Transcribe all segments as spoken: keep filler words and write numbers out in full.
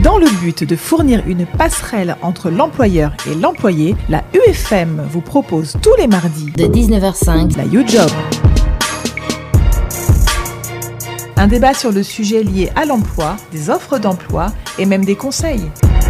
Dans le but de fournir une passerelle entre l'employeur et l'employé, la U F M vous propose tous les mardis de dix-neuf heures cinq la YouJob. Un débat sur le sujet lié à l'emploi, des offres d'emploi et même des conseils.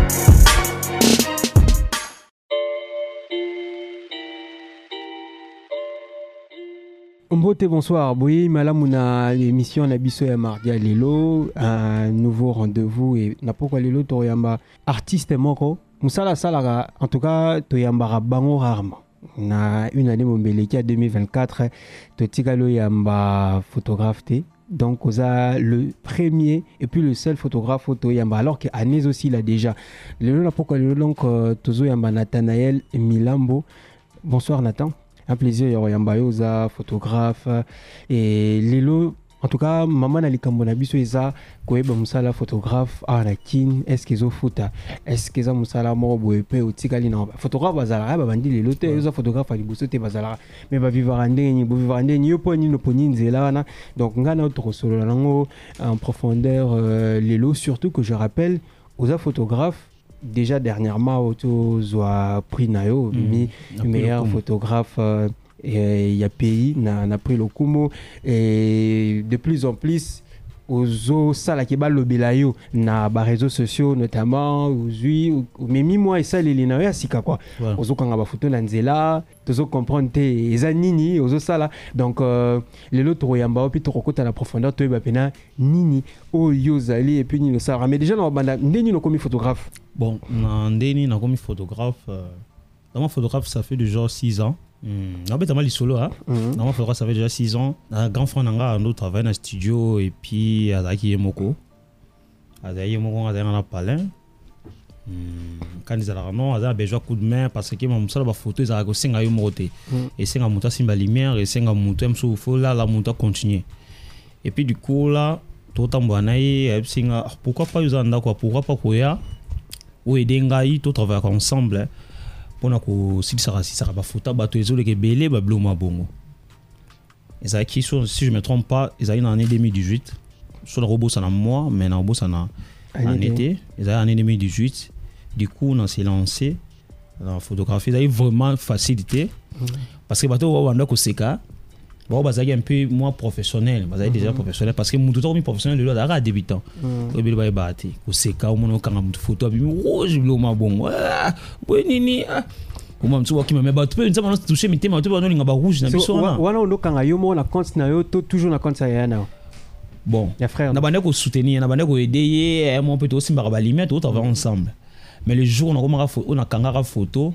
Mbote, bonsoir. Oui, Malamuna, l'émission Nabiso ya Mardia Lelo, un nouveau rendez-vous et na pourquoi Lelo Toyamba artiste moko. Musala Salara, en tout cas, Toyamba Bango rarement. Na une année Mombeleki à deux mille vingt-quatre, Totikalo Yamba photographe té. Donc, on a le premier et puis le seul photographe photo Yamba. Alors qu'Agnès aussi l'a déjà. Lelo na pourquoi Lelo donc Tozo Yamba Nathanaël Milambo. Bonsoir Nathan. Un plaisir, Yamba Yoza, photographe. Et Lelo, en tout cas, maman Nali Kambonabiso Eza, Koeba Moussala, photographe, ah, la kin, est-ce qu'ils ont foutu? Est-ce qu'ils ont Moussala, Moroboepe, ou Tikalina? Photographe, Bazalara, Bandi, Lelo, ils ont photographe à Libosote, Bazalara. Mais Bavivande, Bavivande, Nyoponi, Noponi, Zelana. Donc, on a notre solo en profondeur, Lelo, surtout que je rappelle, aux photographes. Déjà dernièrement, Auto Zoa prix Nayo, mmh, meilleur photographe euh, et il y a pays, n'a pris le Kumo et de plus en plus aux salles qui bal le belayo na ba réseaux sociaux notamment aujourd'hui mais mi moi et ça les linawe asika quoi aux kanga ba photo na nzela tozo comprendre te ezanini aux sala donc euh, les lots royamba puis to kokota na profondeur to ba pena nini o yozali et puis ni le sara mais déjà na banda ndeni no comme photographe bon na ndeni na comme photographe euh, dans mon photographe ça fait déjà six ans. Mm. En fait, moi, les solo, hein. Mm-hmm. Non, moi, ça fait déjà six ans. Un grand frère n'a un autre travail dans le studio et puis à Zaki Yemoko. À Zaki Yemoko, à Zaki Palin. Quand ils allaient non, à Zaki besoin coup de main parce que mon seul photo, ils allaient cinq à Yemote. Et cinq à monter sur la lumière et cinq à monter sur le feu là, la monter continue. Et puis du coup là, tout en bonnaï, pourquoi pas ils en quoi, pourquoi pas quoi, ou aider ngai, tout travailler ensemble. Pour que si ça si ça va photo bateau les autres qui belé ba bloma bongo et qui sont si je me trompe pas ils ont en année deux mille dix-huit sur le robot ça na mois mais na robot ça na en été ils ont en année deux mille dix-huit du coup on s'est lancé la photographie ça a vraiment facilité parce que bateau on a ko seka bon bah ça un peu moins professionnel bah ça déjà professionnel parce que mon tout temps professionnel le là à débutant et bien bah bah ko seka au moins quand on photo puis rouge bloma bon ah nini au moins tu vois qui me met bah tu peux une fois toucher mais tu vas non ngaba rouge na biso wana wana on kanga yo mo na compte na yo toujours na compte ça yana bon les frères na bande ko soutenir na bande ko aider et moi peut aussi mba ba limite tout travailler ensemble mais le jour on a comment on a kanga photo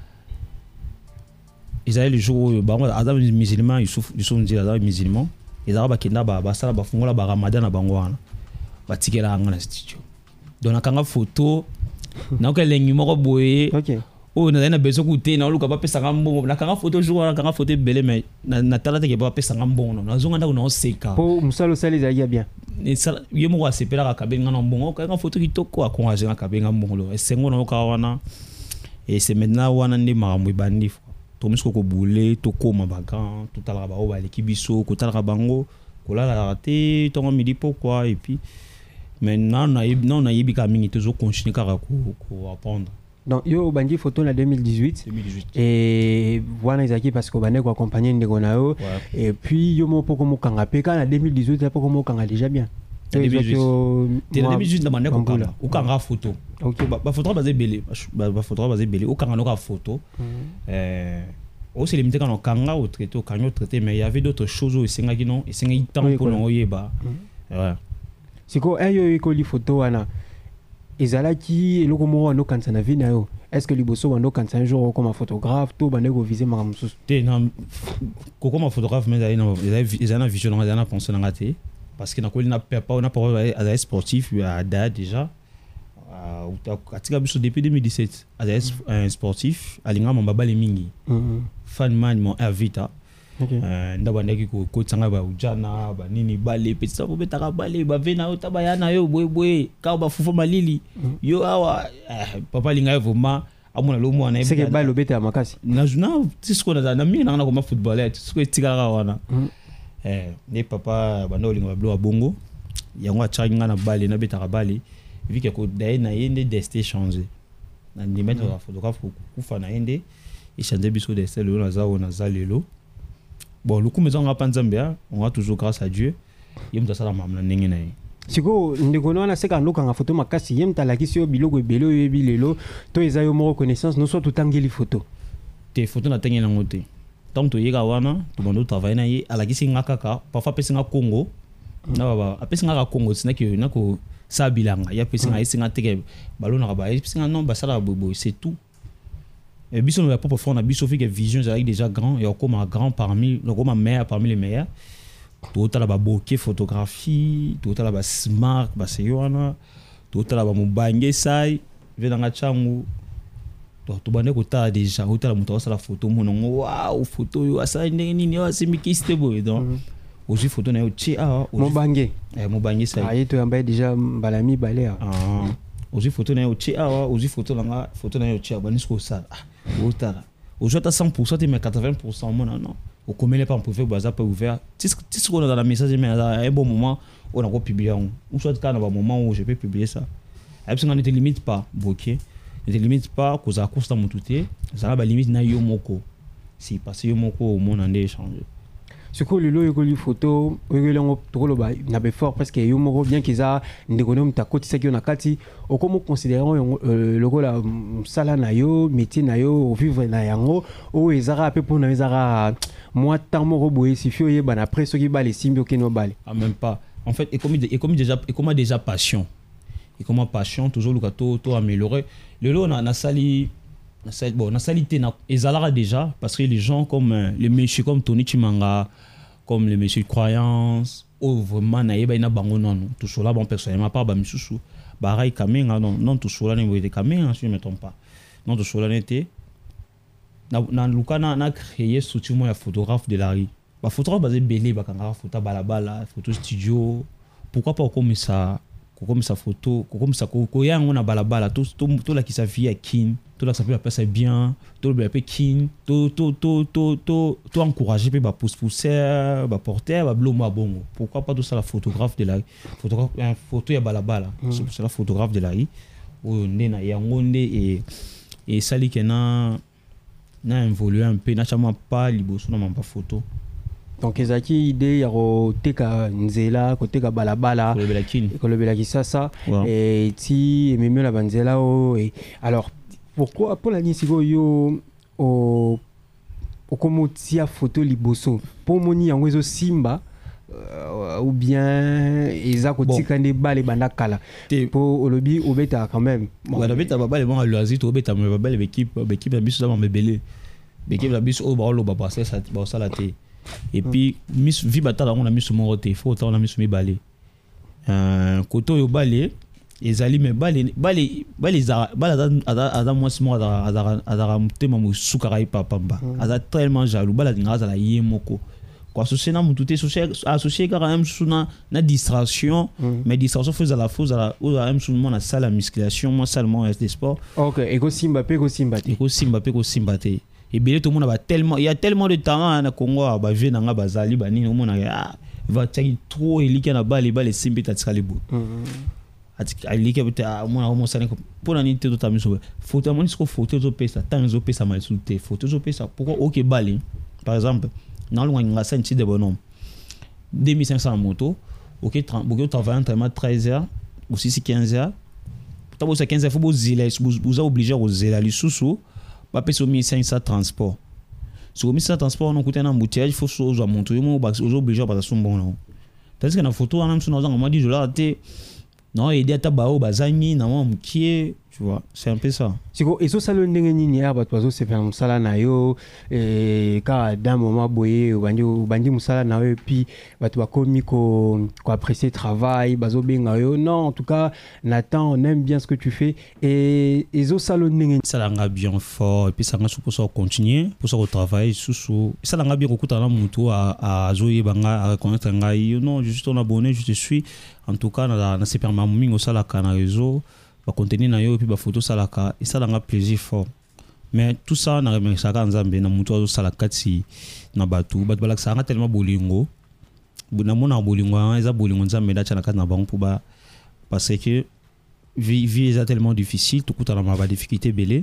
ils avaient le jour où les musulmans ils souffrent ils sont dit les musulmans ils avaient bakenda ba basala ba fungola ba ramadan na bango wana batikela anga na studio donc na kanga photo na ko lengi moko boye OK oh na na besoin coûter na luka ba pesa ngambo na kanga photo jour na kanga photo belé mais na tala te ke ba pesa ngambo na zonga ndako na seka po musalo sali za bien et ça yemo wa sepela ka kabenga na mbongo kanga photo kitoko akonga zenga kabenga mbongo et sengo na ka wana et c'est maintenant wana ndi makambo ibandi to misko ko boulé to koma bagan to tala ba o ba l'équibiso ko tala bango ko la la raté to midi pourquoi et puis maintenant na non na yibika mingi toujours continuer kara ko ko apprendre donc yo bandi photo na deux mille dix-huit deux mille dix-huit et voilà izaki parce que bande ko accompagner ndeko na yo et puis yo mo poko mo kanga pe kana deux mille dix-huit ya poko mo kanga déjà bien deux mille dix-huit na bande ko kanga o kanga photo OK ba photo basé belé ba photo basé belé o kanga no ka photo euh o c'est limité quand on kanga au traité au kanga au traité mais il y avait d'autres choses au senga qui non et senga temps pour non yeba ouais c'est quoi ayo iko li photo wana ezalaki eloko moko no kanisa na vie na yo est-ce que liboso bando kanisa un jour comme photographe to bande ko viser makambo susu te na ko comme photographe mais ils ont vision ils ont pensé na ngate parce que na ko na pas on a pas à sportif à date déjà atika biso depuis deux mille dix-sept un sportif alinga mamba le mingi fan man mon avita ndabandaki ko ko tsanga ba ujana ba nini bale petsa bo betaka bale ba vena ota ba yana yo boy boy ka ba fufu malili yo awa papa linga vraiment amona lo mwana c'est que bale beta makasi na juna tisko na na mi na ko footballer tisko tikara wana eh ne papa bando linga ba blo bongo yango atchanga na bale na betaka bale vu que d'ailleurs na yende destin changé na limite la photographe kufa na yende et changer biso destin le na za na za lelo bon le coup maison on pas nzambia on a toujours grâce à Dieu yem ta sala mamna ndenge na ye siko ndeko na seka ndoka nga photo makasi yem ta lakisi yo biloko ebelo yebi lelo to eza yo mo reconnaissance no so tutangeli photo te photo na tengela ngote tant to yega wana to bando travailler na ye alakisi nga kaka parfois pesi nga Congo na baba apesi nga Congo sinaki na ko sabilanga ya pesi nga isinga teke balona ba pesi nga non basala bobo c'est tout et biso no la propre fond na biso fait que vision avec déjà grand et comme un grand parmi comme un meilleur parmi les meilleurs tout la ba bokeh photographie tout la ba smart ba seyona tout la ba mubange sai venanga changu to bande ko ta déjà tout la muto sala photo monongo waouh photo yo asa ndenge nini wa simikiste boy donc aussi photo na yo chi ah mubange eh mubange sai ah to yamba déjà balami balé ah aussi photo na yo chi ah aussi photo langa photo na yo chi abanisko sala otala aujourd'hui à cent pour cent mais quatre-vingts pour cent moi non au commun pas on peut faire bazar pas ouvert si si on a dans la message mais à un bon moment on a quoi publier ou soit quand on a un moment où je peux publier ça et puis on ne te limite pas bokeh ne te limite pas cause à cause dans mon touté ça va limite na yo moko si parce yo moko au monde en échange ce que le logo li photo oyelango tokolo ba na be fort parce que yo moko bien kiza ndekono mtakoti saki na kati okomo considérant logo la sala na yo métier na yo vivre na yango o ezara pe pour na ezara moi tant moko boye si fio ye bana après ce qui ba les simbi okeno bale ah même pas en fait et comme et comme déjà et comme déjà passion et comme passion toujours le to to améliorer le lo na na sali na sali bon na salité na ezala déjà parce que les gens comme les messieurs comme Tony Chimanga comme les messieurs de croyance ou vraiment na yeba ina bango non tout cela bon personnellement pas ba misusu barai kamenga non non tout cela ne de kamenga si je me trompe pas non tout cela n'était na na lukana na créer structure moi photographe de la rue ba photographe basé belé ba kanga photo balabala photo studio pourquoi pas comme ça comme ça photo comme ça ko yango na balabala tout tout la qui sa vie à kin tout la ça peut passer bien tout le peu kin tout tout tout tout tout tout encourager pe ba pousse pousser ba porter ba bloma bongo pourquoi pas tout ça la photographe de la photographe un photo ya balabala c'est la photographe de la rue ou nena yango nde et et ça li kena na évolué un peu na chama pas liboso na mamba photo donc ezaki idée ya koteka nzela koteka balabala kolobela kisasa et ti ememi la banzela o et alors pourquoi pour la nisiko yo o okomotia photo liboso pour moni yango ezo simba euh, ou bien eza kotika nde bale banda kala po olobi obeta quand même bon obeta baba le bon loisir to obeta me baba l'équipe l'équipe na biso za mabele l'équipe na biso o ba lo baba ça ça ba ça la té et puis miss vi batala on a mis sur mon roté faut on a mis sur mes balais euh koto yo balé ezali me balé balé balé za balé ada ada moi simo ada ada ada mutema musukara ipapamba ada tellement jaloux balé ngaza la yemoko quoi associé na mututé associé quand même suna na distraction mais distraction faisait la fausse à la ou même sous mon na salle à musculation moi seulement des sports OK ego simba pe go simba te ego simba pe go simba te et bien tout le monde a tellement il y a tellement de talent na Congo ba vie na nga bazali bani on a va tagi trop elika na bale bale simbi tatikali bo atika elika beta on a commencé pour la nité tout amiso photo mon disco photo zo pesa tant zo pesa mal souté photo zo pesa pourquoi OK bale par exemple na lo nga senti de bonhomme deux mille cinq cents moto OK beaucoup travailler entre treize heures ou six quinze heures pour ça quinze heures faut vous zéler vous obligé aux zéler les sous pas payer mille cinq cents transport sur mille cinq cents transport on coûte un embouteillage faut chose à monter moi aux obligé pas ça bon là tandis que na photo on a sur on m'a dit je là non aider à tabao bazangi na moi mkie tu vois c'est un peu ça siko eso salo ndenge nini ya bato bazo se faire musala na yo et ka d'un moment boye bandi bandi musala na yo puis bato bakomi ko ko apprécier travail bazo benga yo non en tout cas Nathan on aime bien ce que tu fais et eso salo ndenge ça langa bien fort et puis ça nga pour ça continuer pour ça au travail sous sous ça langa bien okuta na mutu a a zoye banga a reconnaître ngai non juste on abonné je te suis en tout cas na na super maming au sala kana réseau ba contenu na yo et puis ba photo salaka et ça langa plaisir fort mais tout ça na remercier ka nzambe na mutu au sala kati na batu batu balaka ça tellement bolingo na mona bolingo eza bolingo nzambe da tshana ka na bango pour ba parce que vie vie est tellement difficile tout coup tu as ma difficulté belé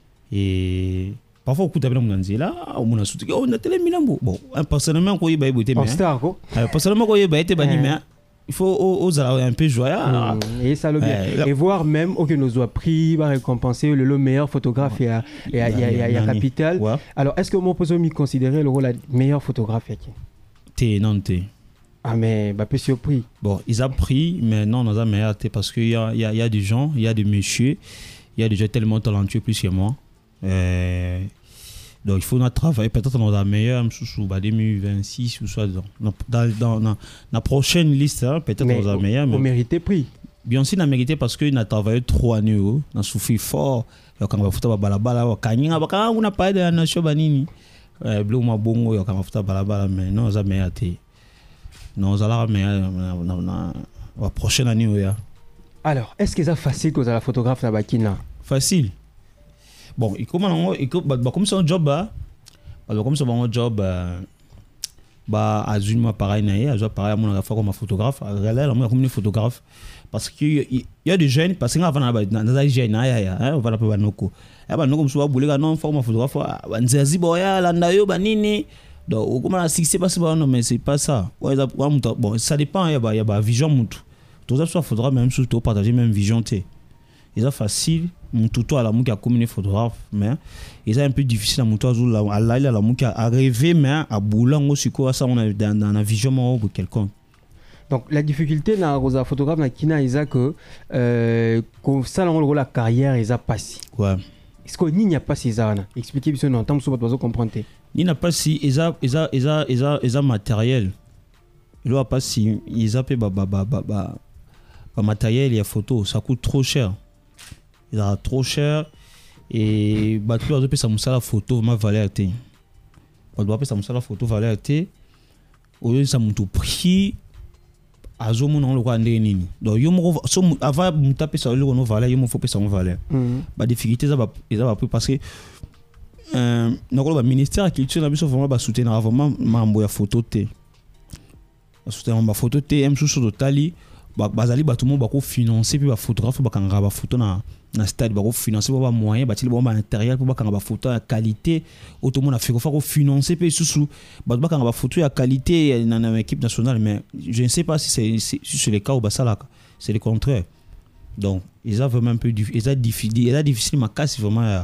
et parfois au coup tu as bien là on a soutenu on a télé milambo bon personnellement quoi il va être mais star quoi personnellement quoi il va être bani mais il faut oser un peu joyeux mmh, et ça le bien euh, et voir même aucun nous soit pris va récompenser le, le meilleur photographe ouais. et à et à, et à, et à Capital ouais. Alors est-ce que mon peut me considérer le rôle de meilleur photographe ici t'es non t'es ah mais bah peu surpris bon ils ont pris mais non on a meilleur t'es parce que il y a il y a il y a des gens il y a des messieurs il y a des gens tellement talentueux plus que moi euh, donc il faut travailler peut-être dans la meilleure sous deux mille vingt-six ou soit dans dans dans, dans la prochaine liste hein, peut-être dans la meilleure mais on mérité prix bien sûr on a mérité parce que on a travaillé trois années on a souffert fort quand on va foutre balabala kanyinga baka on a pas de nation banini euh bleu ma bongo quand on va foutre balabala mais non ça mérité non ça la meilleure la prochaine année ouais. Alors est-ce que ça facile que la photographe na bakina facile. Bon, il commence il bah comme c'est un job bah comme c'est un job bah à une mois pareil naïe à job pareil à mon fois comme photographe à là moi comme photographe parce que il y a des jeunes parce que avant dans dans les jeunes hein on va l'appeler banoko et bah nous comme soit bouler non forme photographe banzazi boya landa yo banini donc comment la succès parce que non mais c'est pas ça ouais bon ça dépend il y a il y a vision mutu tout ça soit faudra même surtout partager même vision t et ça facile mon tuto à la mou qui a communiqué photographe mais c'est un peu difficile à mon toi à là la mou qui a arrivé mais à boulang aussi quoi ça on a dans dans la vision de quelqu'un. Donc la difficulté na rosa photographe na kina isa que euh que ça le rôle la carrière ils a passé ouais est-ce que ni n'y a pas ces ça expliquer bien non tant que vous comprendre ni n'a pas si ils a ils a ils a ils a ils a matériel il a pas si ils a pas ba ba ba ba matériel il y a photo ça coûte trop cher. Il a trop cher et bah tu dois payer ça moussa la photo ma valeur té on doit payer ça moussa la photo valeur té au lieu ça monte prix à zo mon le roi ndeni donc yo mo so avant me taper ça le no valeur yo mo faut payer ça mon valeur bah difficulté ça va ils va parce que euh donc le ministère de la culture na biso vraiment ba soutenir vraiment mambo ya photo té soutenir ma photo té m sous sur totali ba bazali ba tout le monde ba ko financer puis ba photographe ba kanga ba photo na na stade ba ko financer ba moyen ba tili ba matériel pour ba kanga ba photo ya qualité tout le monde a fait ko financer puis sous ba ba kanga ba photo ya qualité na na équipe nationale mais je ne sais pas si c'est si c'est le cas ou ba ça là c'est le contraire donc ils ont vraiment un peu ils ont difficile ils ont difficile ma casse vraiment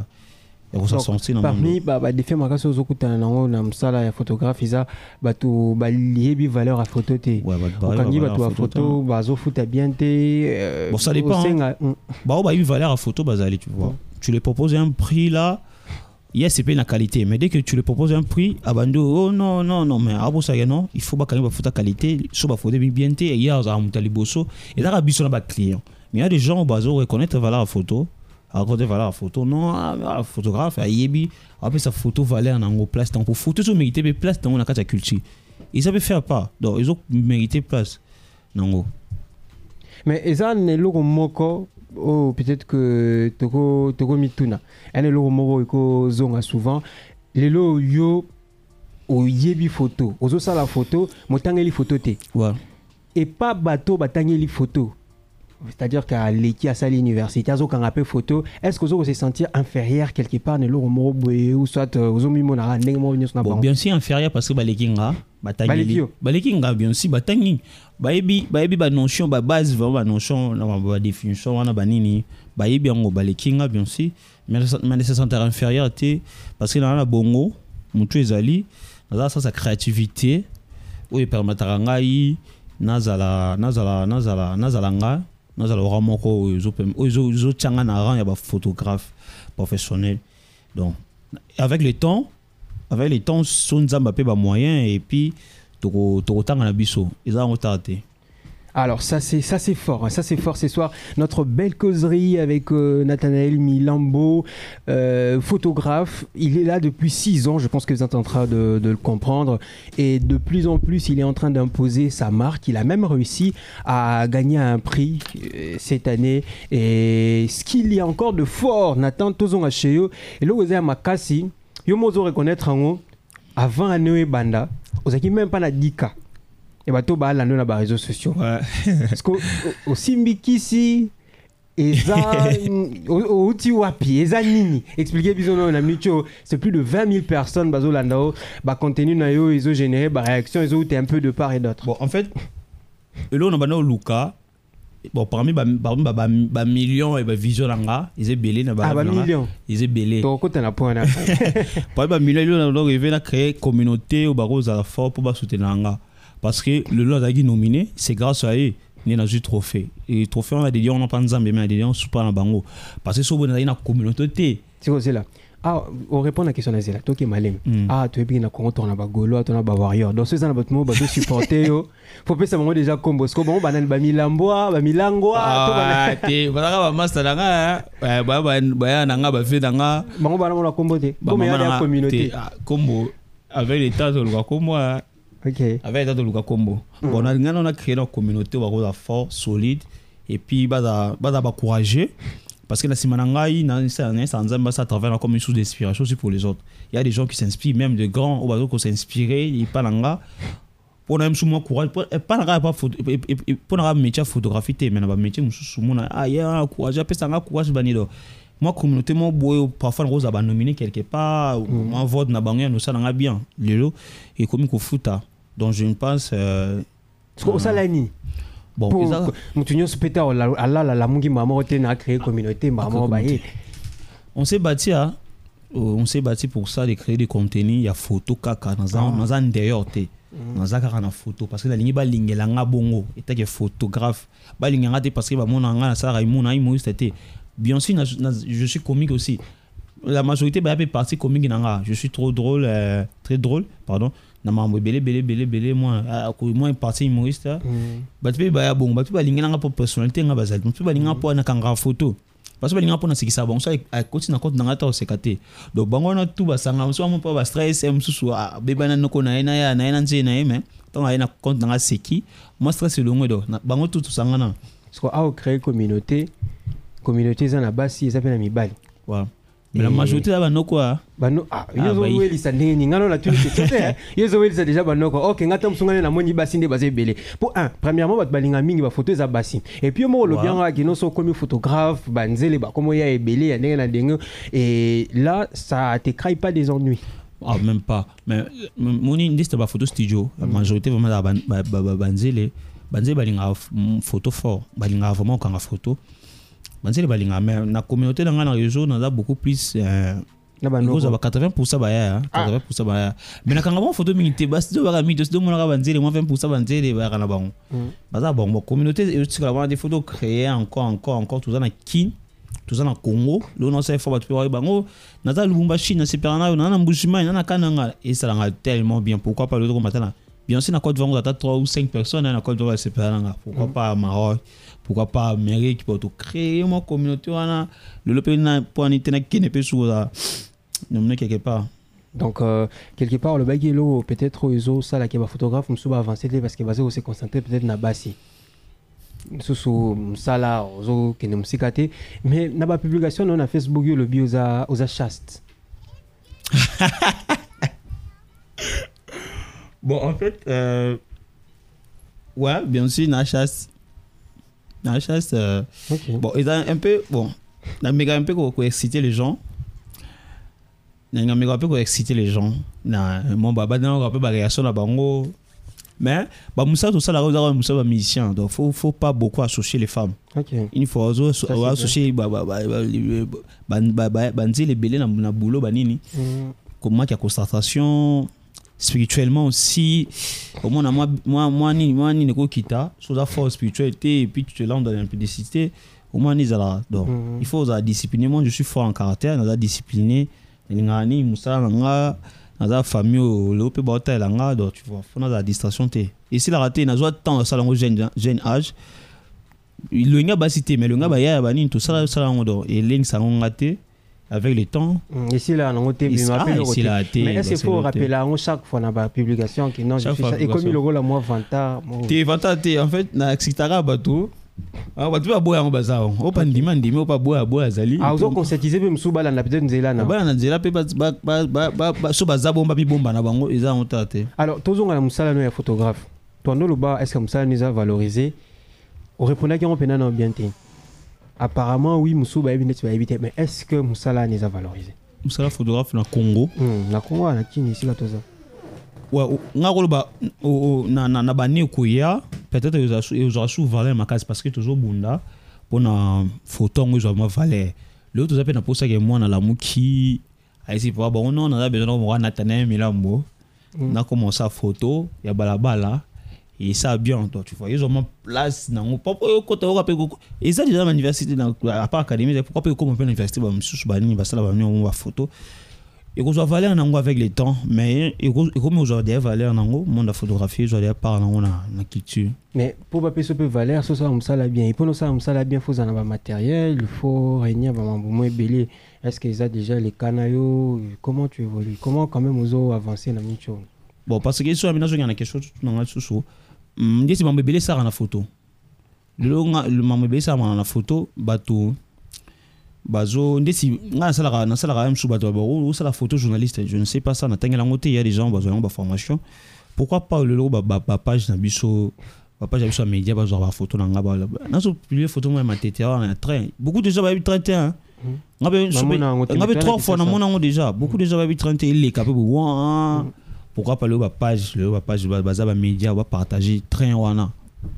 parmi bah bah des faits ma casse aux okutana nango na msala ya photographe isa ba tu ba liebi valeur à photo té kangi ba tu a photo ba zo futa bien té bon ça dépend bah ba eu valeur à photo bazali tu vois tu les proposes un prix là yes c'est pas une qualité mais dès que tu les proposes un prix abando oh non non non mais abo ça non il faut ba kangi ba photo qualité so ba photo bien té et ya za mutali bosso et là biso na ba client mais il y a des gens ba zo reconnaître valeur à photo à côté valeur photo non ah, photographe à yebi après sa photo valeur en place tant pour photo tout mériter place dans la carte culture ils savent faire pas donc ils ont mérité place non mais ça ne logo moko oh peut-être que toko toko mituna elle logo moko ko zonga souvent les lo yo o yebi photo ozo ça la photo motangeli photo té ouais et pas bateau batangeli photo. C'est-à-dire qu'à l'équipe à l'université, à quand on photo, est-ce que vous se sentir inférieur quelque part ne l'euro ou soit aux hommes monara bon bien sûr inférieur parce que balekinga batangeli balekinga bien sûr batangi baebi baebi ba notion ba base vraiment ba notion na ba définition wana banini baebi ngo balekinga bien sûr mais mais se sentir inférieur té parce que dans la bongo mutu ezali na ça sa créativité ou permettra ngai nazala nazala nazala nazala nga nous allons vraiment aux autres changa na rang ya ba photographe professionnel donc avec le temps avec le temps son zamba pe ba moyen et puis to to tanga na biso ils ont retardé. Alors ça c'est ça c'est fort, hein. Ça c'est fort ce soir. Notre belle causerie avec euh, Nathanaël Milambo, euh, photographe. Il est là depuis six ans. Je pense que vous êtes en train de, de le comprendre. Et de plus en plus, il est en train d'imposer sa marque. Il a même réussi à gagner un prix euh, cette année. Et ce qu'il y a encore de fort, Nathan Tozon Acheyo. Et là vous avez Makasi. Yo mozo reconnaître en haut avant Anoé Banda. Vous avez même pas la dix K. Et bah tout bah là dans les réseaux sociaux. Ouais. Parce que au Simbikisi Eza outi wapi eza nini expliquer biso na micho c'est plus de vingt mille personnes bazo landao ba contenu na yo ils ont généré ba réaction ils ont été un peu de part et d'autre. Bon en fait elo na bana Luka bon parmi ba parmi ba ba millions et ba vision langa ils est belé na ba ah ba millions ils est belé to ko tana point na parmi ba millions elo na donc il créer communauté au baroza fort pour ba soutenir langa parce que le lot a été nominé c'est grâce à eux ni na ju trophée et trophée on a des lions on pas nzambe mais des lions super na bango parce que so bon na ina communauté c'est quoi c'est là ah on répond à la question là c'est là toi qui malem mm. ah tu es bien na Congo on a ba golo on a ba warrior donc c'est ça na batmo ba supporter yo faut pas ça moment déjà combo parce que bon banane ba milamboa ba milangwa to ba te ba ka ba master nga ba ba ba na nga ba fait nga bango bana na combo te comme il y a la communauté combo avec les tas de le comme moi. Ok. Avec l'état de Luka Combo. Mm. Bon, on a, on a créé une communauté fort, solide, et puis bah ça, bah ça va encourager, parce que la Simanangaï, ça travaille comme une source d'inspiration aussi pour les autres. Il y a des gens qui s'inspirent, même de grands, au bateau qui s'inspirent, ils parlent en gars. Pour nous, souvent courage, pour pas n'avoir pas photo, pour n'avoir métier photographie, mais n'avoir métier, nous souvent ah il y a courage, après ça, on a courage banido. Moi communauté moi boy parfois rose a nominé quelque part, moi vote na bango nous ça n'a bien, lelo et comme ko futa. Donc je pense euh ce ça là ni bon ça mutunyo spéta ala la la mungi maman te na créer communauté maman ba on s'est bâti à on s'est bâti pour ça de créer des contenus, il y a photo kaka dans un dans un d'ailleurs te dans un kaka na photo parce que la ligne ba lingela nga bongo et que photographe ba linganga te parce que ba mona nga na ça raimuna imo c'était bien sûr je suis comique aussi la majorité bah est partie comique nanga je suis trop drôle euh, très drôle pardon na mambo belé belé belé belé moi moi partie humoriste bah tu bah bon bah tu bah linga nanga pour personnalité nga bazali tu bah linga pour na kanga photo parce que bah linga pour na sikisa bon ça à côté na compte nanga ta sekate donc bango na tout ba sanga so mo pas ba stress em susu beba na noko na ina ya na ina nze na eme donc na compte nanga seki moi stress le ngo do bango tout sanga na parce que a créer communauté communauté za na basi ça fait na mibali wa mais la majorité là bano quoi bano ah yozo weli sa ndenge ngano la tuni c'est yozo weli sa déjà bano quoi OK ngata msungane na moni basi nde bazé belé pour un premièrement bat balinga mingi ba photo za basi et puis mo lo bien ki no so comme photographe banzele ba comme ya ebelé ya ndenge na ndenge et là ça te crée pas des ennuis ah même pas mais moni ndiste ba photo studio la majorité vraiment da banzele banzele balinga photo fort balinga vraiment kanga photo banzele balinga mais na communauté dans na réseau on a beaucoup plus euh cause ba quatre-vingts pour cent ba ya quatre-vingts pour cent ba ya mais na kanga bon photo mingi bas do ba mi do do mona banzele moi vingt pour cent banzele ba kana bango baza bon communauté c'est vraiment des photos créées encore encore encore tout ça na kin tout ça na Congo le non c'est fort ba bango na za Lubumbashi na Seperana na na Mbushima na na Kananga et ça l'a tellement bien pourquoi pas le truc maintenant bien sûr na Côte d'Ivoire on a trois ou cinq personnes na Côte d'Ivoire Seperana pourquoi pas Maroc pourquoi pas Amérique pour tout créer une communauté wana le pays na pour ni tena qui ne peut sur là non quelque part donc euh, quelque part le bagelo peut-être ils ça là qui va photographe me souba avancer parce que basé aussi concentrer peut-être na basi sous ça là ozo qui ne musikate mais na ba publication on a Facebook le bio za aux chaste bon en fait euh, ouais bien sûr na chasse na chasse euh, okay. Bon ils ont un peu bon na méga un peu pour exciter les gens na méga un peu pour exciter les gens na mon baba dans un peu ba réaction na bango mais ba musa tout ça la rose musa ba musicien donc faut faut pas beaucoup associer les femmes okay. Il faut associer ba ba ba ba banzi les belé na boulot ba nini comment qu'il y a concentration spirituellement aussi au moins moi moi moi ni moi ni neko kita sur la force spiritualité et puis tu te lances dans l'impudicité au moins ni ça donc mm-hmm. Il faut ça discipliner moi je suis fort en caractère on a discipliné ngani musa nga na famille le peut bota la nga donc tu vois faut na distraction té et si la raté na zo temps ça lango jeune jeune âge le nga ba cité mais le nga ba ya ba ni tout ça ça lango donc et ling ça ngate avec le temps ici là on a ici là mais est-ce qu'il faut rappeler là chaque fois dans la publication qui non je suis ça et comme le rôle à moi vanta t'es vanta t'es en fait na xitara bateau ah bateau ba boya ngobaza on pas ndima ndima pas boya boya zali ah ozo conscientiser pe msuba là na peut-être nzela na ba na nzela pe ba ba ba so baza bomba bi bomba na bango eza on tate alors tozonga na musala no ya photographe toi no lo ba est-ce que musala nous a valorisé on répondait qu'on pena na bien té apparemment oui musu ba yebi neti ba yebi te mais est-ce que musala n'est pas valorisé musala photographe na Congo hmm na Congo na kini ici la toza ouais nga ko ba na na na bani ko ya peut-être ils aura sous valeur ma case parce que toujours bunda pour na photo ngo zo ma valeur le tout ça peut na posa que moi na la muki aisi pour bon non on a besoin de voir Nathanaël Milambo na commencé à photo ya balabala et ça bien toi tu vois ils ont ma place dans papa côté au rappel et ça déjà à l'université dans à part académie pourquoi pas comme on peut l'université ba msusu ba ni ba sala ba ni ba photo et qu'on soit valeur nango avec le temps mais et comme aujourd'hui valeur nango monde la photographie aujourd'hui part nango na na culture mais pour pas payer ce peu valeur ça ça musala bien et pour nous ça musala bien faut en avoir matériel il faut réunir ba mambo moins belé est-ce qu'ils a déjà les canaillots comment tu évolues comment quand même ozo avancer na micho bon parce que sur aménagement il y a quelque chose dans la sous ndesi mambo belé ça na photo le le mambo belé ça na photo bato bazo ndesi nga sala na sala même sous bato ba ou ça la photo journaliste je ne sais pas ça na tangela ngote il y a des gens bazo ba formation pourquoi pas le logo ba ba page na biso ba page biso média bazo ba photo na nga ba na so publier photo moi ma tete en train beaucoup de gens ba trente et un nga ba nga ba trois fois na mon ngo déjà beaucoup de gens ba trente et un il est capable wa pourquoi pas le ba page le ba page ba za ba média ba partager train wana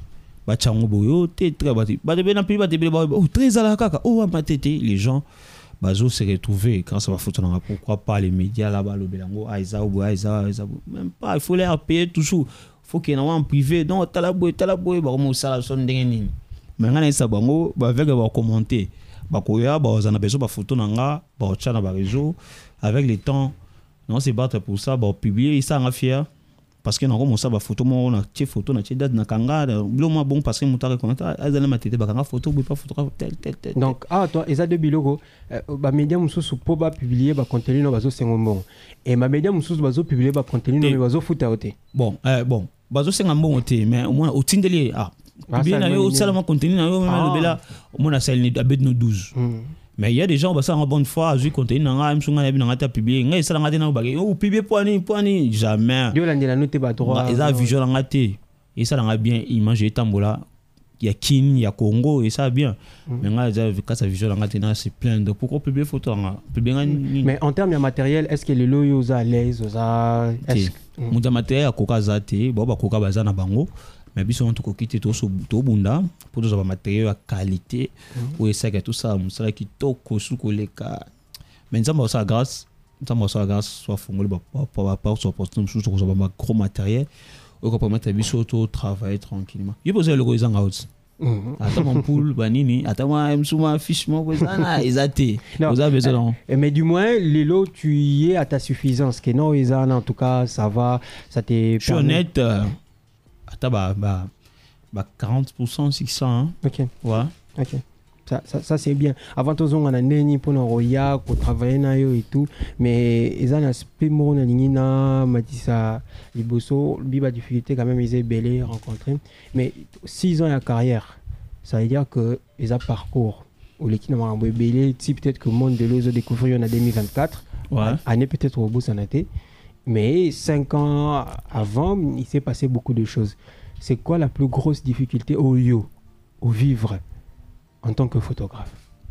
ba chango boyo te très ba ba de na pi ba de ba oh très ala kaka oh ma tete les gens bazo se retrouver quand ça va photo na pourquoi pas les médias là-bas le belango aiza ou aiza aiza même pas il faut les payer toujours faut qu'il y en privé donc talabo talabo ba mo sala son ndengeni mais ngana isa bango ba avec ba commenter ba koya ba za na besoin ba photo na nga ba chana ba réseau avec le temps non c'est battre pour ça ba publier ça en fier parce que na comme ça ba photo mo na tie photo na tie date na kanga bilo mo bon parce que mutare commenter azana matete ba kanga photo ou pas photographe tel tel tel donc ah toi eza de biloko ba média mususu po ba publier ba contenu no bazo sengo et ma média mususu bazo publier ba contenu no bazo futa ote bon euh bon bazo senga mbongo te mais au moins au tindeli ah publier na yo seulement contenu na yo même le bela au moins na celle ni abet no douze mais il y a des gens bah ça en bonne foi vu contenu na nga msunga na bina ngata publier ngai sala ngata na bagay oh publier poani poani jamais yo landela note ba droit et ça vision na ngate et ça nga bien image etambola il y a Kin il y a Congo et ça bien mais nga déjà quand ça vision na ngate na c'est plein de pourquoi publier photo nga publier mais en termes de matériel est-ce que les loyo za à l'aise za est-ce mon matériel à koka zate bo ba koka bazana bango mais biso on to quitter to so to bunda pour nos matériaux à qualité ou ça que tout ça ça qui toko sous koleka mais ça ça grâce ça ça grâce soit fongole ba pas pas soit poste sous so ba gros matériel ou qu'on permettre biso to travailler tranquillement il pose le goizang out attends mon poule banini attends moi msuma fiche moi ça exacté vous avez besoin mais du moins Lilo tu y es à ta suffisance que non ils en tout cas ça va ça t'est je suis honnête attends bah bah bah quarante pour cent six cents hein. OK ouais OK ça ça, ça c'est bien avant tous on a neni pour nos roya pour travailler na yo et tout mais ils ont aspect mo na lingina matisa liboso biba difficulté quand même ils est belé rencontré mais six ans de carrière ça veut dire que ils a parcours ou l'équipe n'a pas belé si peut-être que le monde de l'eau découvrir en deux mille vingt-quatre ouais année peut-être au bout ça été mais cinq ans avant il s'est passé beaucoup de choses. C'est quoi la plus grosse difficulté au yo au vivre en tant que photographe?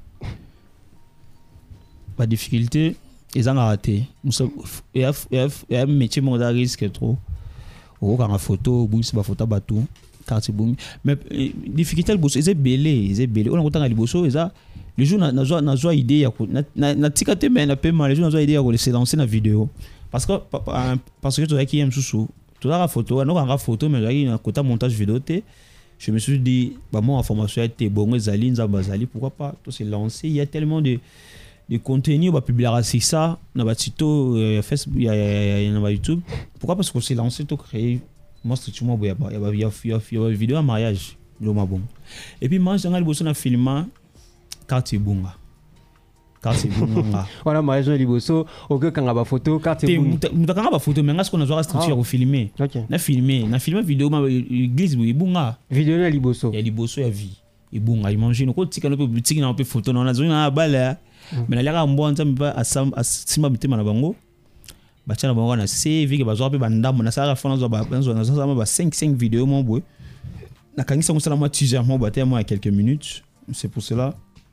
Pas difficulté, ils ont raté. Il y a un métier qui risque trop. Au quand la photo, boum, c'est pas photo bateau, car c'est boum. Mais difficulté le bosso, ils sont belés, ils sont belés. On a autant les bosso, ils ont le jour na na na joie idée na na na tikate mais na paiement les jour na joie idée à se lancer la vidéo parce que parce que tu as qui aime sous tout la photo non la photo mais il y a un côté montage vidéo té je me suis dit bah moi information était bon les alines za bazali pourquoi pas tout se lancer il y a tellement de de contenu on va publier ça na batito Facebook il y a na YouTube pourquoi parce qu'on s'est lancé tout créer moi structurement il y a il y a il y a vidéo à mariage le bon et puis moi j'ai un bosso na filmer quartier bunga quartier bunga voilà mariage liboso aucun kanga ba photo quartier bunga muta kanga ba photo mais ngas qu'on a joué structure au filmer na filmer na filmer vidéo ma église bunga vidéo na liboso ya liboso ya vie et bunga imagine ko tika no pe boutique na pe photo na zone na bala mais na leka mbo nza mba asam asima bitema na bango bachana bango na save ke bazwa pe bandamo na sala fona zo ba banzo na zo ba cinq cinq vidéos mon boy na kangisa ko sala moi teaser mo ba tellement à quelques minutes c'est pour cela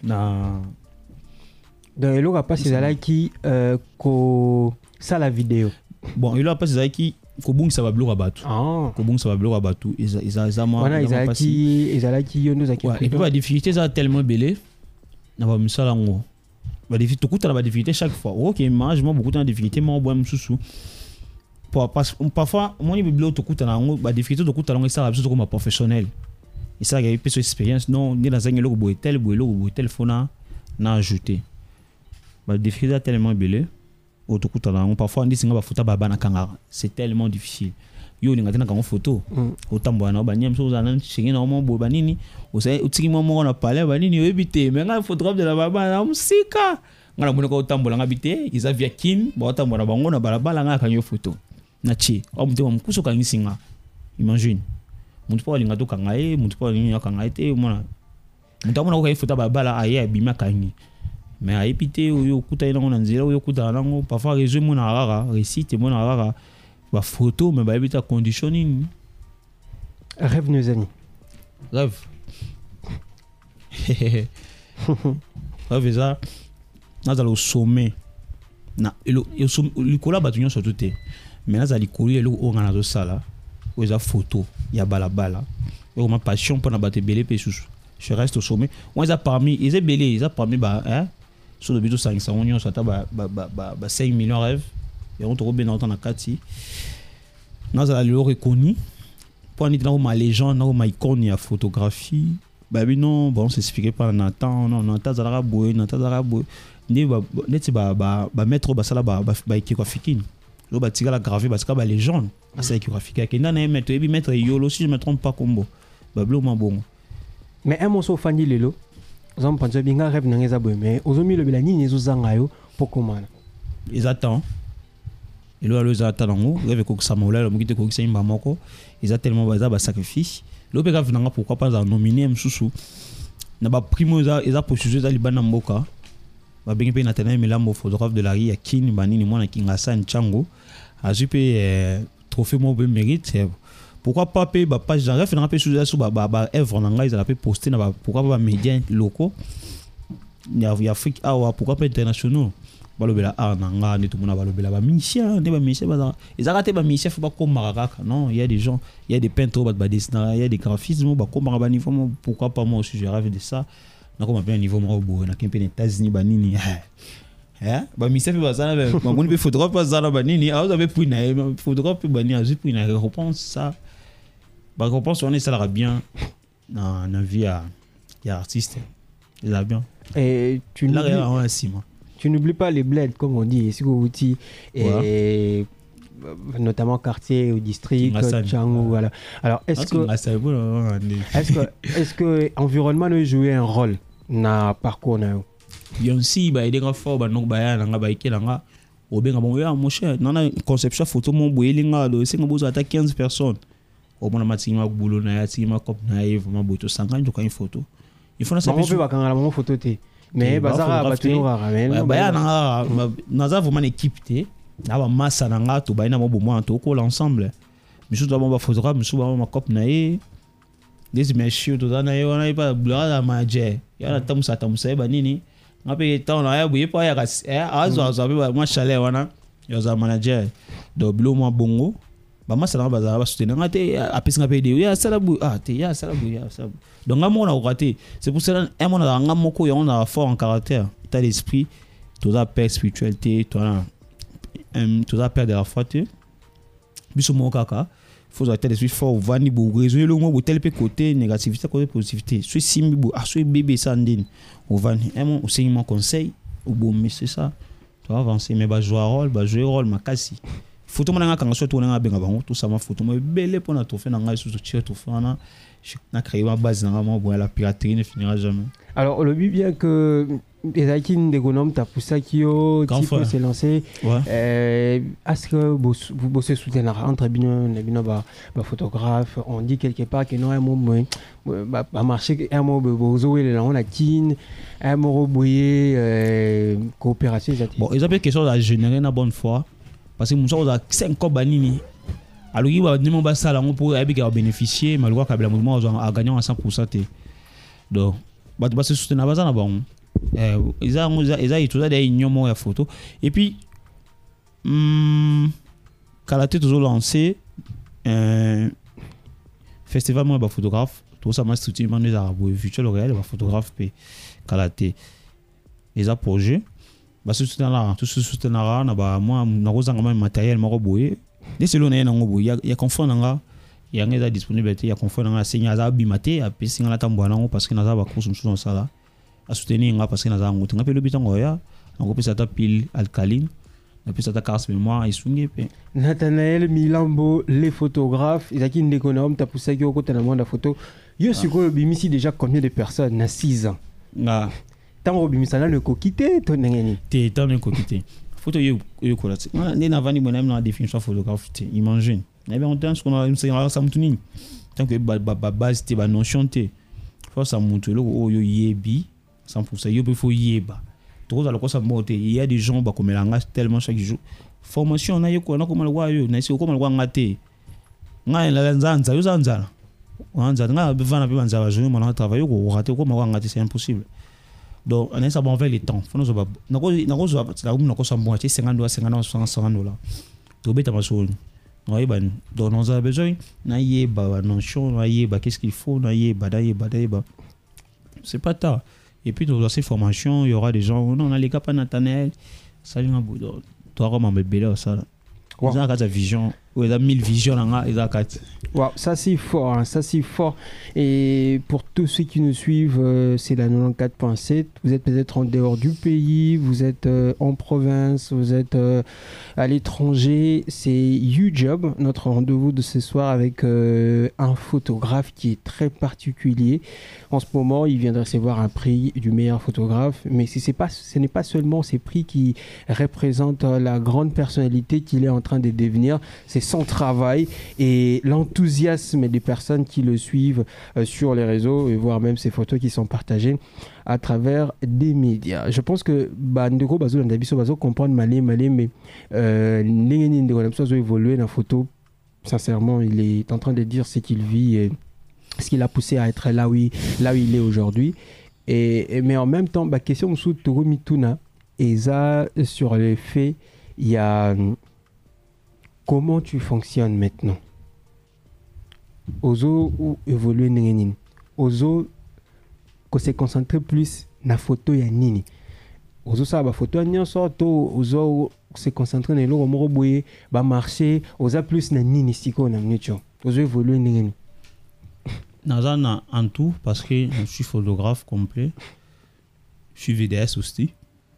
na donc eloko apasi ezalaki euh, kosala la vidéo bon eloko apasi ezalaki kobungisa babiloko ya bato ah. kobungisa babiloko ya bato wana ezalaki ezalaki yo nde ozalaki et puis badifficulté eza tellement ebele na bamisala yango tokutana badifficulté chaque fois ok malheureusement bokutana difficulté moko boya mosusu parfois omoni bibiloko tokutana yango badifficulté tokutana yango esalaka biso tokoma professionnel esalaka ye mpe so expérience non nde nazangi eloko boye tel boye eloko boye tel fo na na ajouté badifficulté eza tellement ebele oyo tokutana yango parfois ndisinga bafuta babana kangaka c'est tellement difficile yo olinga te na kango photo otambola na banyem so ozala shenge na omo boye banini otiki mwa moko na pale banini oyebi te me ngai photographe de la babana na mosika ngai namonaka otambola ngai bite eza via kin baotambola bango na balabala ngai akangi yo photo na tie oyo moto mokusu okangisi nga imagine moto mpo alinga tokanga ye moto mpo alingi akanga ye te omona moto amona kokangi photo babala aye abimi akangi mais ayebi te oyo okuta ye nango na nzela oyo okutana nango parfois réseau emonaka kaka récite emonaka kaka baphoto me bayebi te condition nini rêve no ezani rêve rêve eza nazala au sommet na likolo ya bato nyonso to te mais nazala likolo ya eloko oyo nga nazosala oyo eza photo ya balabala oyo ma passion mpo na bato ebele mpe susu je reste au sommet wana eza parmi eza ebele eza parmi ba so lobi tosangisa yango nyonso ata ba cinq millions rêve yango tokobenda ota na kati nazala lelo reconnu mpo aniti nakoma légende nakoma icône ya photographie bayebi non bon s'expliquer par Nathan non Nathan azalaka boye Nathan azalaka boye nde neti bamaître oyo basala baekeko afikini oyo batikala gravé batika balégende asala ekeko afiki akenda na ye maître oyebi maître eyolo si je me trompe pas kombo babiloko mabongo mais un moso ofandi lelo oza mopanzi obinga rêve nange eza boye mais ozomilobela nini ezozanga yo mpo komana eza temps elo alo eza ata nango rêve ekokisama olala moki te ekokisa yimba moko eza tellement eza basacrifice lelo mpe rêve nanga pourquoi pas azala nomine mosusu na baprimo eza procédure eza libanda mboka babengi mpe Nathanaël Melambo photographe de la rue ya kini banini mwana Kingasa Nchango azwi mpe trophée mo be mérite pourquoi pas pe ba page ref na pe sous sur ba ba œuvre na ngai za pe poster na ba pourquoi pas ba médias locaux ya Afrique ah pourquoi pas internationaux balobela art na nga ne tout monde balobela ba musicien ne ba musicien ba ezaka te ba musicien faut pas comme kaka non il y a des gens il y a des peintres ba dessinateurs il y a des graphismes ba comme ba niveau pourquoi pas moi aussi je rêve de ça na comme bien niveau mo bo na kempe les États-Unis ba nini eh ba musicien ba ça ba ngoni be photographe ba ça ba nini ah vous avez pris na photographe ba nini azui pris na récompense ça ba récompense on est ça la bien dans la vie à artiste il a bien et tu là on a six mois. Tu n'oublies pas les bleds, comme on dit, ici au et ouais. Notamment quartier ou district, Tchangou, voilà. Alors, est-ce que, est-ce que, est-ce que environnement a joué un rôle dans le parcours na yo? Bien si, bah il est grand fort, bah non bah ya nanga bah iké nanga, au bien bon ya mon cher, non na conception photo mon boye linga do, c'est que vous avez quinze personnes, au moins la matinée ma boulot na ya, tima cop na ya, vraiment boito cinquante donc une photo. Il faut na savoir. On peut pas quand la maman photo té. Mais bazara batunu rara ba ya nanga naza vraiment équipe té na ba massa nanga to ba ina mo bomo to ko l'ensemble misu to ba photographe misu ba ma cop na ye des messieurs to na ye wana ba blora la maje ya na tamu sa tamu sa ba nini ngape ta na ya buye pa ya ka eh azo azo ba ma chalet wana yo za manager do bilo mo bongo ba massa nanga bazara ba soutenir ngate apesi ngape de ya sala bu ah te ya sala bu ya sala donc à mon raté c'est pour cela un mon a un moko on a fort en caractère état d'esprit tout a peur spiritualité tout a tout a peur de la foi tu biso mon kaka faut état d'esprit fort vani bo résoudre le mot tel côté négativité côté positivité soit simbi bo ah soit bébé sandine au vani un mon aussi mon conseil au bon mais c'est ça tu vas avancer mais ba jouer rôle ba jouer rôle makasi photo monanga kanga soit on a benga bango tout ça ma photo mais belle pour na trophée nanga sous tirer trophée na na créé ma base na moi bon la piraterie ne finira jamais. Alors le but bien que les akines des gonomes t'as poussé kio type s'est lancé euh est-ce que vous bossez soutenir entre bino bino ba ba photographe on dit quelque part que non un mot ba ba marché un mot bozo et là on a kin un mot boyer coopération bon ils appellent quelque chose à générer une bonne foi parce que nous a cinq cobanini alors il va demander bah ça là on pour bénéficier malgré que le mouvement a gagné à cent pour cent donc bato base soutenir baza na bango eh eza eza eza itoza des ignomo ya photo et puis hum Kalaté toujours lancé un festival moi ba photographe tout ça m'a structuré man des arabes virtuel réel ba photographe pe Kalaté les a projet ba soutenir là tout soutenir na ba moi na kozanga ma matériel moko boye des selon na ngo boye ya ya confond nga ya ngeza disponibilité ya confond nga senya za bimate a pesinga la tambwana ngo parce que na za ba course msuno sala a soutenir nga parce que na za ngo tinga pe lobita ngo ya na ko pesa ta pile alcaline na pesa ta carte mémoire isunge pe Nathanaël Milambo les photographes izaki ndekonam ta pusaki okota na mwanda photo yo siko bimisi déjà combien de personnes na six ans nga tango bimisana le kokité to ngeni te tant le kokité photo yo yo kolati ni na vani bona na définition photographe te imagine na bien on pense qu'on a une séance ça mutuni tant que ba ba base te ba notion te faut ça mutulo o yo yebi cent pour cent yo be faut yeba to za lokosa mote il y a des gens ba komelanga tellement chaque jour formation na yeko na komala wa yo na isi komala wa ngate nga la nzanza yo zanzala wanza nga bevana be banza ba journée mon travail ko rater ko ma ngate c'est impossible donc on est ça bon vers les temps faut nous ba na ko na ko la um na ko sa bon cinquante dollars cinquante dollars soixante dollars to beta maso oui ben donc on a besoin na yeba notion na yeba qu'est-ce qu'il faut na yeba da yeba da yeba c'est pas tard. Et puis dans ces formations il y aura des gens non on a les capas Nathanaël ça vient boudon toi comment me belle ça wow. Ils ont quatre vision ou ils ont mille visions là ils ont quatre wow, ça c'est fort hein, ça c'est fort et pour tous ceux qui nous suivent euh, c'est la quatre-vingt-quatorze point sept vous êtes peut-être en dehors du pays vous êtes euh, en province vous êtes euh, à l'étranger c'est YouJob notre rendez-vous de ce soir avec euh, un photographe qui est très particulier en ce moment il vient de recevoir un prix du meilleur photographe mais si c'est pas, ce n'est pas seulement ces prix qui représentent la grande personnalité qu'il est en train de devenir c'est son travail et l'enthousiasme des personnes qui le suivent euh, sur les réseaux et voire même ses photos qui sont partagées à travers des médias. Je pense que Bandeko Bazo Landabiso Bazo comprendre malé malé mais Nengeni Ndeko Landabiso évoluer dans la photo. Sincèrement, il est en train de dire ce qu'il vit et ce qui l'a poussé à être là où il, là où il est aujourd'hui. Et, et mais en même temps, bah question sous Toro Mituna et ça sur les faits, il y a comment tu fonctionnes maintenant Ozo ou évoluer nini Ozo ko se concentrer plus na photo ya nini Ozo ça ba photo nyo sorto Ozo se concentrer na lo mo boye ba marcher Oza plus na nini siko na mnicho Ozo évoluer nini Nazana en tout parce que je suis photographe complet je suis V D S aussi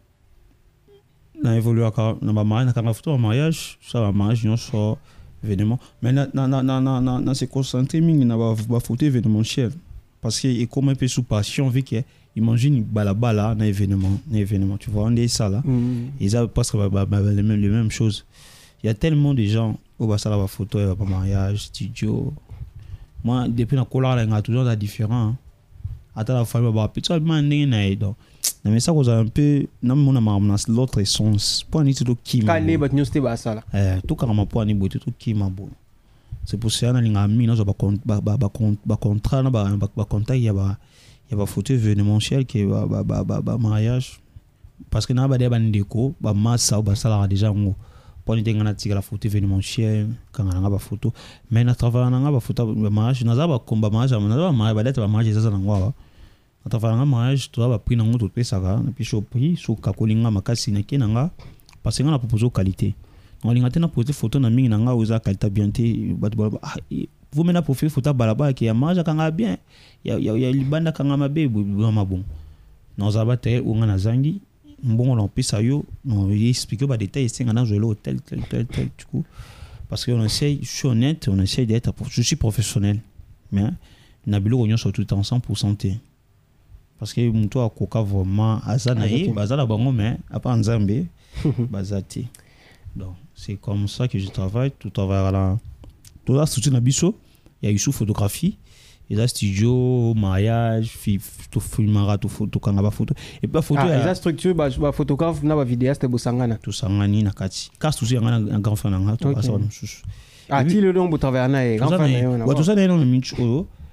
na évolué à na ba mariage na photo en mariage ça va mariage non so événement mais na na na na na na se concentrer mingi na ba ba photo événementiel parce que et comme un peu sous passion vu que imagine balabala na événement na événement tu vois on est ça là mm. Ils ont presque les mêmes les mêmes choses il y a tellement de gens au bas ça la photo et ba mariage studio moi depuis na couleur là il y a toujours des différents attends la famille ba petit man na donc mais ça cause un peu non mon amam l'autre sens pas ni tout qui ma quand but news te ba sala eh tout quand ma pas ni bout tout qui ma bon c'est pour ça na linga mi na ba ba ba ba contrat na ba ba contact ya ba ya ba photo événementiel qui ba ba ba ba mariage parce que na ba de ba ndeko ba massa ba sala déjà ngo pas ni tenga na tika la photo événementiel quand na ba photo mais na travail na ba photo mariage na za ba komba mariage na ba mariage ba date ba mariage ça na ngwa atafanga mariage tu vas prendre un autre pesa ka na pisho prix so kakolinga makasi na kenanga parce que na proposer qualité on linga tena poser photo na mingi nanga oza qualité bien te vous mena profil photo balaba ki ya mariage kanga bien ya ya ya libanda kanga mabe ma bon na za ba te unga na zangi mbongo na pesa yo no expliquer ba détails c'est ngana jouer l'hôtel tel tel tel du coup parce que on essaie je suis honnête on essaie d'être je suis professionnel mais na bilo on surtout tout en cent pour cent parce que muto akoka vraiment azanaye bazala bango mais apa nzambe bazati donc c'est comme ça que je travaille tout travail là tout là soutien na biso il y a eu sous photographie et là studio mariage tout filmera tout photo kanga ba photo et pas photo ah, la structure ba photographe na ba vidéaste bosangana tout sangani na kati ka souci ngana un grand fan nga tout ça ah ti le don bo travailler na e grand fan na wa tout ça na no mincho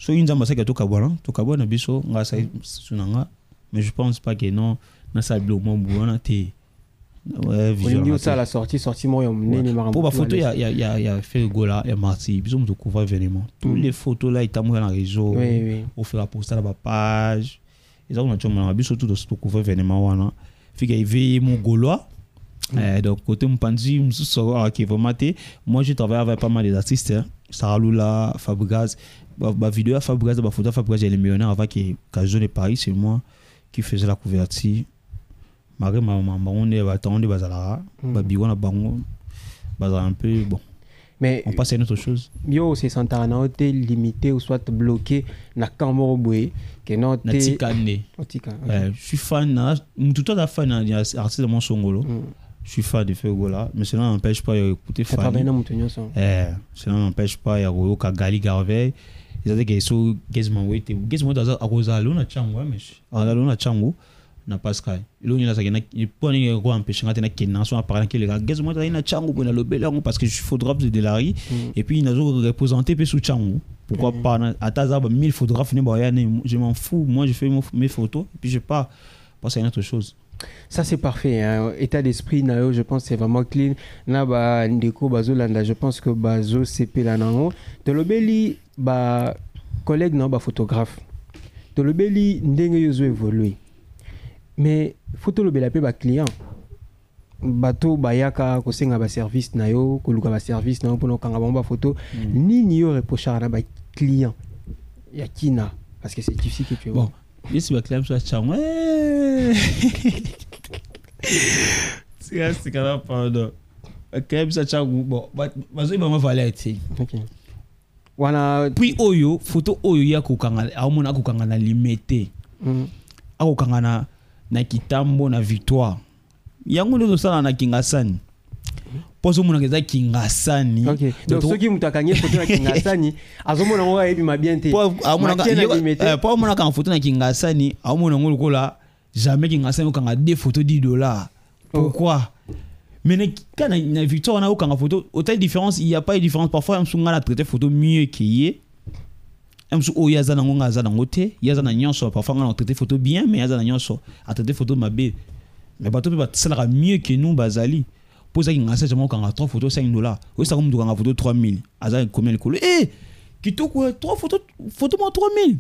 so une zamba ça que to kabwana to kabwana biso nga ça sunanga mais je pense pas que non na ça blo mo buona te ouais vision ça la sortie sortie moi pour la photo il y a il y a il y a fait gola et Marty biso mo couvrir événement toutes les photos là étaient dans réseau au faire poster la page et ça on a tellement biso tout de couvrir événement wana fait qu'il y mon golois Euh, donc côté Mpanzi qui va mater moi je travaille avec pas mal d'artistes hein. Sarah Lula Fabregas ma vidéo à Fabregas ma photo Fabregas elle est millionnaire avant que Cajon de Paris c'est moi qui faisais la couverture malgré ma maman on est attend de bazala ba bigo na bango bazala un peu bon mais on passe à une autre chose yo c'est Santana t'es limité ou soit bloqué na Kamoro Boy que non t'es Tikane je suis fan tout le temps fan d'artiste de mon songolo. Je suis fan de faire gola mais cela n'empêche pas d'écouter fan eh cela n'empêche pas ya roka gali garvey ils ont que so gezman wete gezman dans arozalo na chango mais arozalo na chango na pascal ilo ni la ça il pone ko empêcher ngate na kenan so apparemment que les gars gezman na chango pour na lobela parce que je suis photographe de Delari et puis ils ont représenté pe sous chango pourquoi pas à tazaba mille photographes ne boya je m'en fous moi je fais mes photos et puis je pars parce que c'est une autre chose. Ça c'est parfait hein. État d'esprit nayo je pense c'est vraiment clean na ba ndeko bazolanda je pense que bazo sepela nango to lobeli ba collègue na ba photographe to lobeli ndenge yozo évoluer mais photo lobela pe ba client bato bayaka ko senga ba service nayo ko luka ba service nayo pono kanga ba photo mm. Nini yo reprocher na ba client ya kina parce que c'est difficile que tu vois bon. Yes, we claim so charm. C'est c'est quand même pardon. Claim so charm bon, but bazo ba ma valete. OK. Wana puis oyo photo oyo ya kokanga amona kokanga na limité. Mhm. Akokanga na na kitambo na victoire. Yango ndo sala na Kingasani. Poso mona keza Kingasani. OK. Donc ceux qui mutakanye photo na Kingasani, azomona ngo ebi mabiente. Po amona ka eh po mona ka photo na Kingasani, amona ngo lokola jamais Kingasani okanga deux photos dix dollars. Pourquoi? Mais quand na victoire na okanga photo, autant de différence, il y a pas de différence parfois on sunga la traiter photo mieux qu'il amsu o yaza na ngonga za na ngote, yaza na nyonso parfois on traiter photo bien mais yaza na nyonso a traiter photo mabe. Mais bato peut ça sera mieux que nous bazali. Pour ça qu'il y a seulement trois photos cinq dollars. Oui, ça comme une photo trois mille. Azar combien le couleur? Eh, qui tout quoi? trois photos, photo moi trois mille.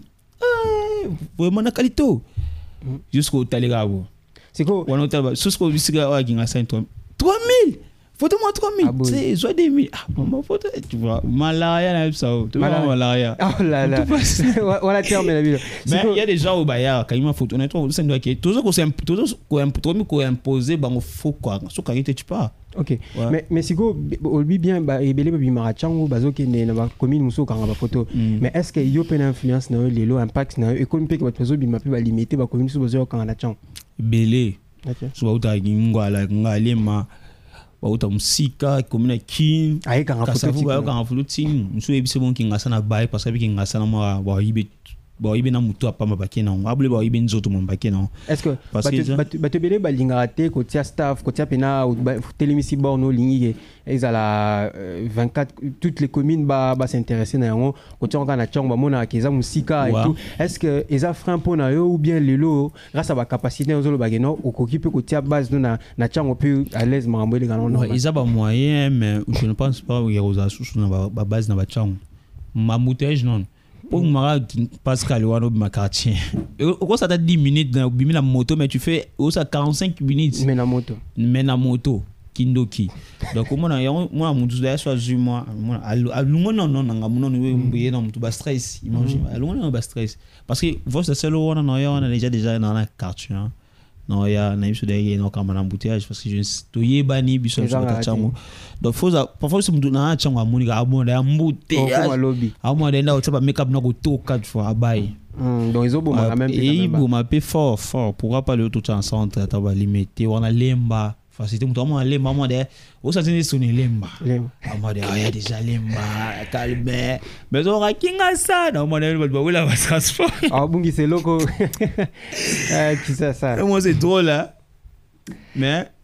Eh, vraiment la qualité. Jusqu'au Talegabo. C'est quoi? On a tel, jusqu'au Visiga qui a cinq trois mille. Photo moi trois mille. C'est soit des mille. Ah, mon photo, tu vois, malaria na ça. Tu vois malaria. Oh là là. Voilà terme la vie. Mais il y a des gens au Bayard quand ils m'ont photo honnêtement, c'est doit que toujours qu'on s'im toujours qu'on qu'on imposer ba faut quoi. Sur qualité tu pas. OK. Mais mais c'est go olbi bien ba ebele ba bimara chango bazo ke na ba commune muso kanga ba photo. Mais est-ce que yo pen influence na les lo impact na et comme pe que ba bazo bima pe ba limiter ba commune so bazo kanga na chango. Belé. OK. So ba uta ngwala ngalema bauta musika komina kin aye kanga photo ti ba kanga photo ti muso ebise bon kinga sana bae parce que kinga sana mo ba yibe ba yibe na muto apa mabake na abule ba yibe nzoto mo mbake na est-ce que ba te bele ba linga te ko tia staff ko tia pena telemisi borno lingi ezala vingt-quatre toutes les communes ba ba s'intéresser na yango ko tia ngana changba mona keza musika et tout est-ce que eza frein pour na yo ou bien lelo grâce à ba capacité nzolo ba geno o ko kipe ko tia base na na chango peu à l'aise mambo le ganon non eza ba moyen mais je ne pense pas il y a aux sous na ba base na ba chango mamoutage non pour moi Pascal Wano ma quartier au ça t'a dix minutes dans la moto mais tu fais au ça quarante-cinq minutes mais la moto mais la moto kindoki donc moi moi mon tout d'ailleurs soit moi moi alungo non non nga muno ni we non tout ba stress imagine alungo non ba stress parce que vous c'est seul on a on a déjà déjà dans la quartier non ya na biso d'ailleurs non comme un embouteillage parce que je toyé bani biso sur la chango donc faut parfois c'est na chango amuni ga abonda ya embouteillage amo denda otaba make up na ko to quatre fois abai donc ils ont beau ma même et beau ma pe fort fort pourquoi pas le tout en centre ta ba limiter on a lemba facilité muto amo lemba mo de o sa tini soni lemba amo de ya déjà lemba calme mais on a kinga ça non mo de ba wala ba transport ah bungi c'est loco euh qui ça ça moi c'est drôle là mais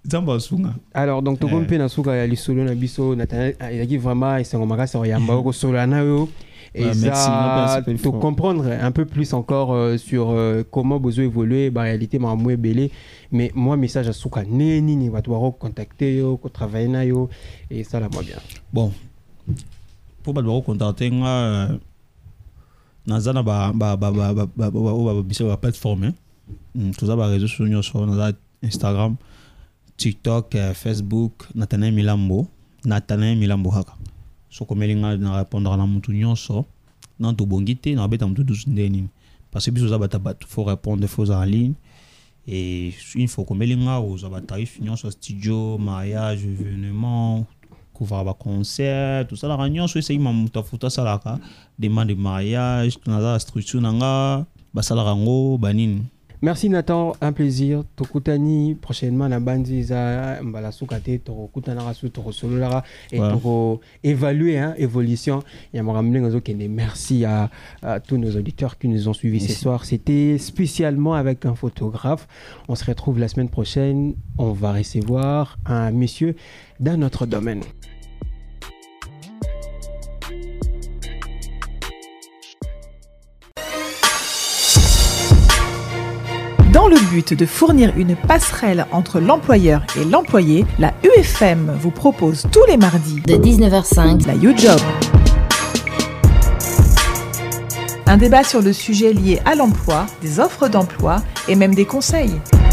Zamba Sunga. Alors, donc, tu comprends, na suka ya lisolo na biso, Nathanaël, il a dit vraiment, il s'est remarqué sur Yamba, au Solanayo. Et ouais, ça, te comprendre un peu plus encore euh, sur euh, comment besoin évoluer, bah, en réalité, ma moué belé. Mais moi, message à Souka, neni, ni va te contacter, yo, travailler na yo, et ça, là, moi bien. Bon, pour pas te contacter, na zana ba ba ba ba ba ba ba ba plateforme, tout ça, ba réseaux sociaux, sur Instagram, TikTok, Facebook, Nathanaël Milambo, Nathanaël Milambo haka. So komelinga na répondre na mutu nyonso na to bongité na beta mutu douze ndeni parce que biso za bata batu faut répondre faut en ligne et une fois komelinga aux ba tarif nyonso studio mariage événement couvrir ba concert tout ça la réunion so essayer mamuta futa salaka demande de mariage na la structure nanga ba salarango banini. Merci Nathan, un plaisir. Tokutani prochainement na bandiza mbala sukate tokutana rasu tokosololara et toko évaluer hein évolution. Il y a moramlengo kende. Merci à, à tous nos auditeurs qui nous ont suivis ce soir. C'était spécialement avec un photographe. On se retrouve la semaine prochaine. On va recevoir un monsieur dans notre domaine. Dans le but de fournir une passerelle entre l'employeur et l'employé, la U F M vous propose tous les mardis de dix-neuf heures cinq la YouJob. Un débat sur le sujet lié à l'emploi, des offres d'emploi et même des conseils.